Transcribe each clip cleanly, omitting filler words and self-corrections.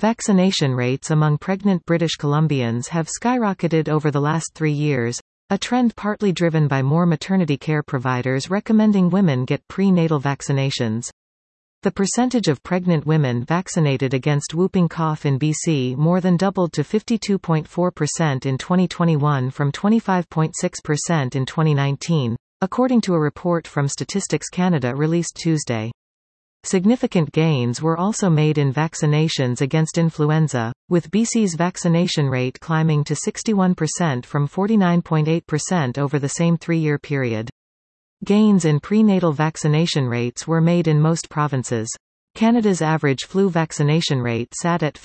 Vaccination rates among pregnant British Columbians have skyrocketed over the last 3 years, a trend partly driven by more maternity care providers recommending women get prenatal vaccinations. The percentage of pregnant women vaccinated against whooping cough in BC more than doubled to 52.4% in 2021 from 25.6% in 2019, according to a report from Statistics Canada released Tuesday. Significant gains were also made in vaccinations against influenza, with BC's vaccination rate climbing to 61% from 49.8% over the same 3-year period. Gains in prenatal vaccination rates were made in most provinces. Canada's average flu vaccination rate sat at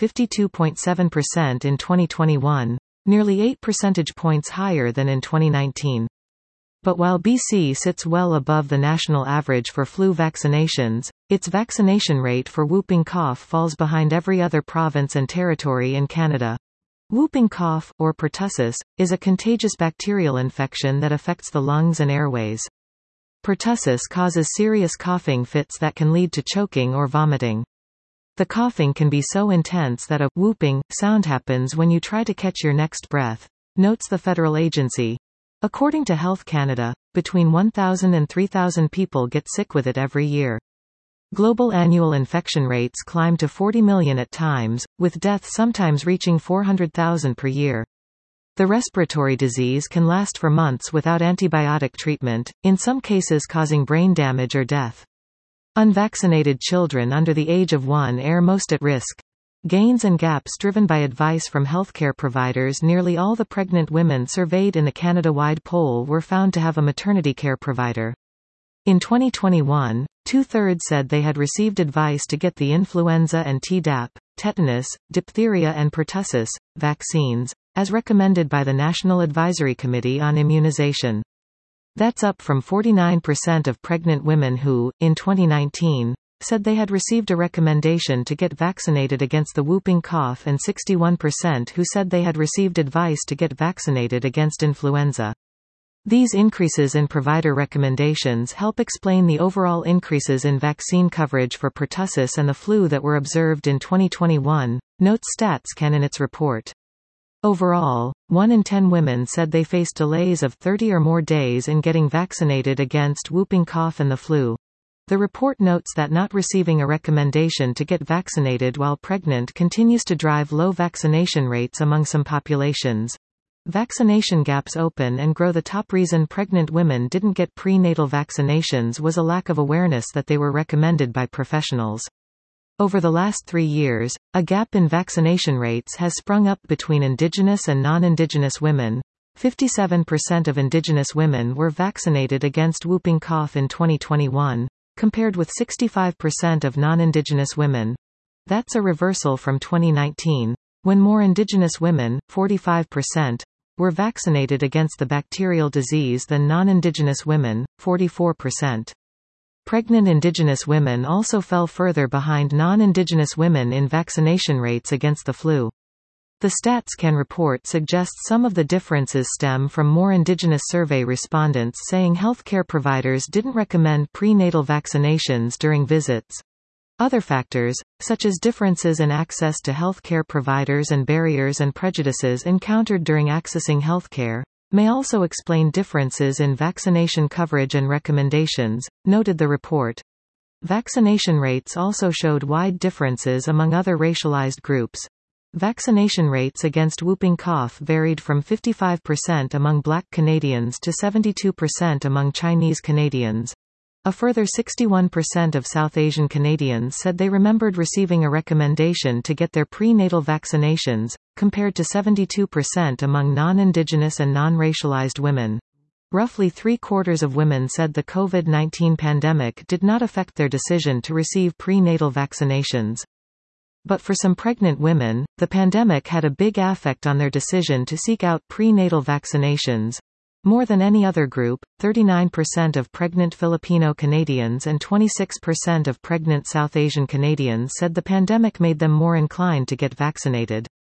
52.7% in 2021, nearly 8 percentage points higher than in 2019. But while BC sits well above the national average for flu vaccinations, its vaccination rate for whooping cough falls behind every other province and territory in Canada. Whooping cough, or pertussis, is a contagious bacterial infection that affects the lungs and airways. Pertussis causes serious coughing fits that can lead to choking or vomiting. The coughing can be so intense that a whooping sound happens when you try to catch your next breath, notes the federal agency. According to Health Canada, between 1,000 and 3,000 people get sick with it every year. Global annual infection rates climb to 40 million at times, with deaths sometimes reaching 400,000 per year. The respiratory disease can last for months without antibiotic treatment, in some cases causing brain damage or death. Unvaccinated children under the age of 1 are most at risk. Gains and gaps driven by advice from healthcare providers. Nearly all the pregnant women surveyed in the Canada-wide poll were found to have a maternity care provider. In 2021, 2/3 said they had received advice to get the influenza and Tdap, tetanus, diphtheria and pertussis vaccines, as recommended by the National Advisory Committee on Immunization. That's up from 49% of pregnant women who, in 2019, said they had received a recommendation to get vaccinated against the whooping cough and 61% who said they had received advice to get vaccinated against influenza. These increases in provider recommendations help explain the overall increases in vaccine coverage for pertussis and the flu that were observed in 2021, notes StatsCan in its report. Overall, 1 in 10 women said they faced delays of 30 or more days in getting vaccinated against whooping cough and the flu. The report notes that not receiving a recommendation to get vaccinated while pregnant continues to drive low vaccination rates among some populations. Vaccination gaps open and grow. The top reason pregnant women didn't get prenatal vaccinations was a lack of awareness that they were recommended by professionals. Over the last 3 years, a gap in vaccination rates has sprung up between Indigenous and non-Indigenous women. 57% of Indigenous women were vaccinated against whooping cough in 2021. Compared with 65% of non-Indigenous women. That's a reversal from 2019, when more Indigenous women, 45%, were vaccinated against the bacterial disease than non-Indigenous women, 44%. Pregnant Indigenous women also fell further behind non-Indigenous women in vaccination rates against the flu. The StatsCan report suggests some of the differences stem from more Indigenous survey respondents saying healthcare providers didn't recommend prenatal vaccinations during visits. Other factors, such as differences in access to healthcare providers and barriers and prejudices encountered during accessing healthcare, may also explain differences in vaccination coverage and recommendations, noted the report. Vaccination rates also showed wide differences among other racialized groups. Vaccination rates against whooping cough varied from 55% among Black Canadians to 72% among Chinese Canadians. A further 61% of South Asian Canadians said they remembered receiving a recommendation to get their prenatal vaccinations, compared to 72% among non-Indigenous and non-racialized women. Roughly 3/4 of women said the COVID-19 pandemic did not affect their decision to receive prenatal vaccinations. But for some pregnant women, the pandemic had a big effect on their decision to seek out prenatal vaccinations. More than any other group, 39% of pregnant Filipino Canadians and 26% of pregnant South Asian Canadians said the pandemic made them more inclined to get vaccinated.